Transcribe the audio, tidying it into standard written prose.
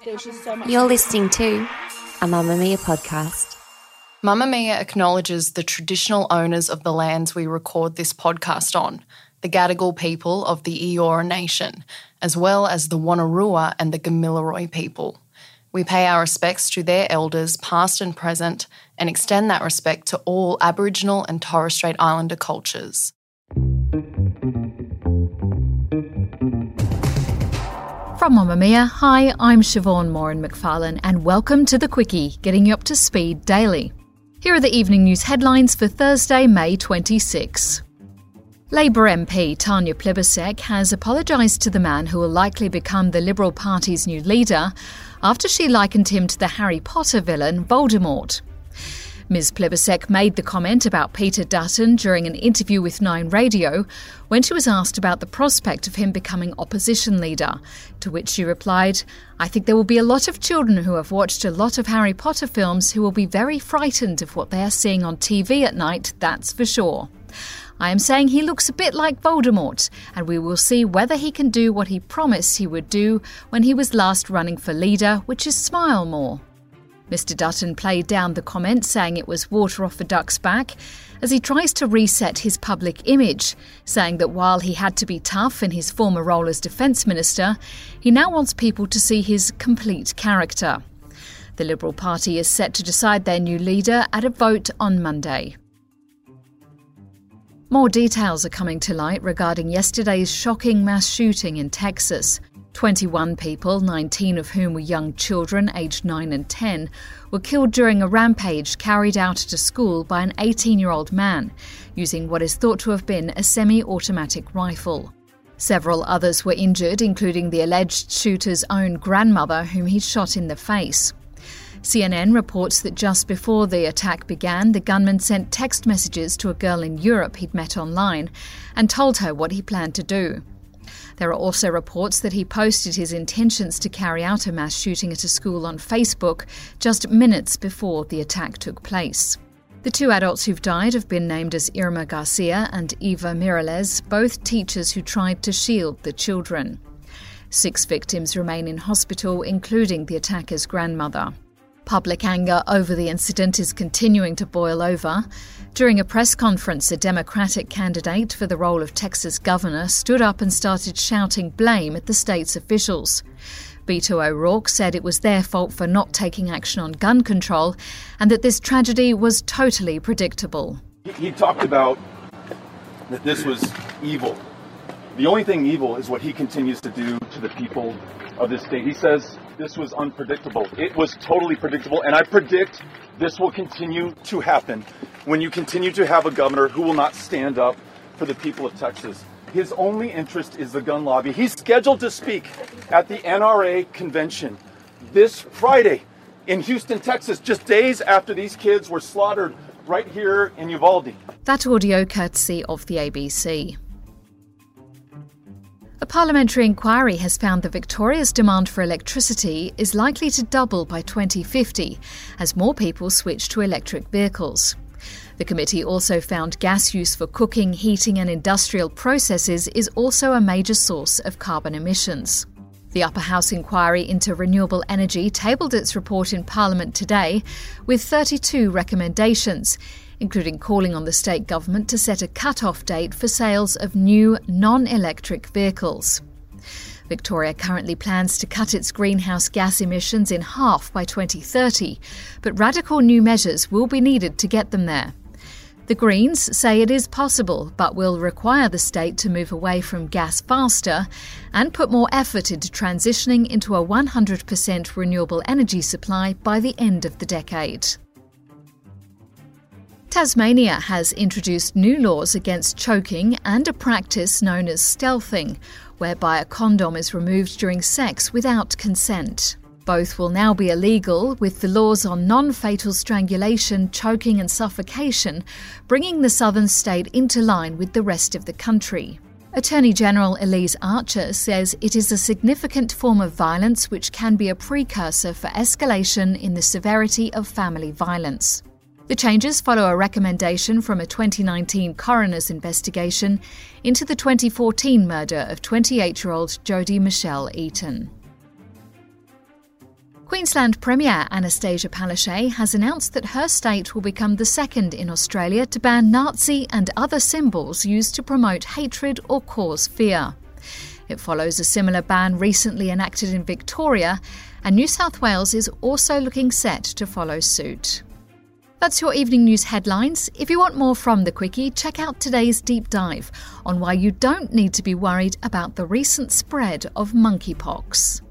there's just so much. You're listening to a Mamamia podcast. Mamamia acknowledges the traditional owners of the lands we record this podcast on, the Gadigal people of the Eora Nation, as well as the Wonnarua and the Gamilaroi people. We pay our respects to their elders, past and present, and extend that respect to all Aboriginal and Torres Strait Islander cultures. From Mamamia, hi, I'm Siobhan Moran-McFarlane and welcome to The Quickie, getting you up to speed daily. Here are the evening news headlines for Thursday, May 26. Labour MP Tanya Plibersek has apologised to the man who will likely become the Liberal Party's new leader after she likened him to the Harry Potter villain Voldemort. Ms Plibersek made the comment about Peter Dutton during an interview with Nine Radio when she was asked about the prospect of him becoming opposition leader, to which she replied, "I think there will be a lot of children who have watched a lot of Harry Potter films who will be very frightened of what they are seeing on TV at night, that's for sure. I am saying he looks a bit like Voldemort, and we will see whether he can do what he promised he would do when he was last running for leader, which is smile more." Mr Dutton played down the comment, saying it was water off a duck's back, as he tries to reset his public image, saying that while he had to be tough in his former role as Defence Minister, he now wants people to see his complete character. The Liberal Party is set to decide their new leader at a vote on Monday. More details are coming to light regarding yesterday's shocking mass shooting in Texas. 21 people, 19 of whom were young children aged 9 and 10, were killed during a rampage carried out at a school by an 18-year-old man, using what is thought to have been a semi-automatic rifle. Several others were injured, including the alleged shooter's own grandmother, whom he shot in the face. CNN reports that just before the attack began, the gunman sent text messages to a girl in Europe he'd met online and told her what he planned to do. There are also reports that he posted his intentions to carry out a mass shooting at a school on Facebook just minutes before the attack took place. The two adults who've died have been named as Irma Garcia and Eva Mireles, both teachers who tried to shield the children. 6 victims remain in hospital, including the attacker's grandmother. Public anger over the incident is continuing to boil over. During a press conference, a Democratic candidate for the role of Texas governor stood up and started shouting blame at the state's officials. Beto O'Rourke said it was their fault for not taking action on gun control and that this tragedy was totally predictable. He talked about that this was evil. The only thing evil is what he continues to do to the people of this state. He says this was unpredictable. It was totally predictable, and I predict this will continue to happen when you continue to have a governor who will not stand up for the people of Texas. His only interest is the gun lobby. He's scheduled to speak at the NRA convention this Friday in Houston, Texas, just days after these kids were slaughtered right here in Uvalde. That audio courtesy of the ABC. A parliamentary inquiry has found that Victoria's demand for electricity is likely to double by 2050 as more people switch to electric vehicles. The committee also found gas use for cooking, heating and industrial processes is also a major source of carbon emissions. The Upper House inquiry into renewable energy tabled its report in Parliament today with 32 recommendations, including calling on the state government to set a cut-off date for sales of new non-electric vehicles. Victoria currently plans to cut its greenhouse gas emissions in half by 2030, but radical new measures will be needed to get them there. The Greens say it is possible, but will require the state to move away from gas faster and put more effort into transitioning into a 100% renewable energy supply by the end of the decade. Tasmania has introduced new laws against choking and a practice known as stealthing, whereby a condom is removed during sex without consent. Both will now be illegal, with the laws on non-fatal strangulation, choking and suffocation bringing the southern state into line with the rest of the country. Attorney General Elise Archer says it is a significant form of violence which can be a precursor for escalation in the severity of family violence. The changes follow a recommendation from a 2019 coroner's investigation into the 2014 murder of 28-year-old Jodie Michelle Eaton. Queensland Premier Anastasia Palaszczuk has announced that her state will become the second in Australia to ban Nazi and other symbols used to promote hatred or cause fear. It follows a similar ban recently enacted in Victoria, and New South Wales is also looking set to follow suit. That's your evening news headlines. If you want more from The Quicky, check out today's deep dive on why you don't need to be worried about the recent spread of monkeypox.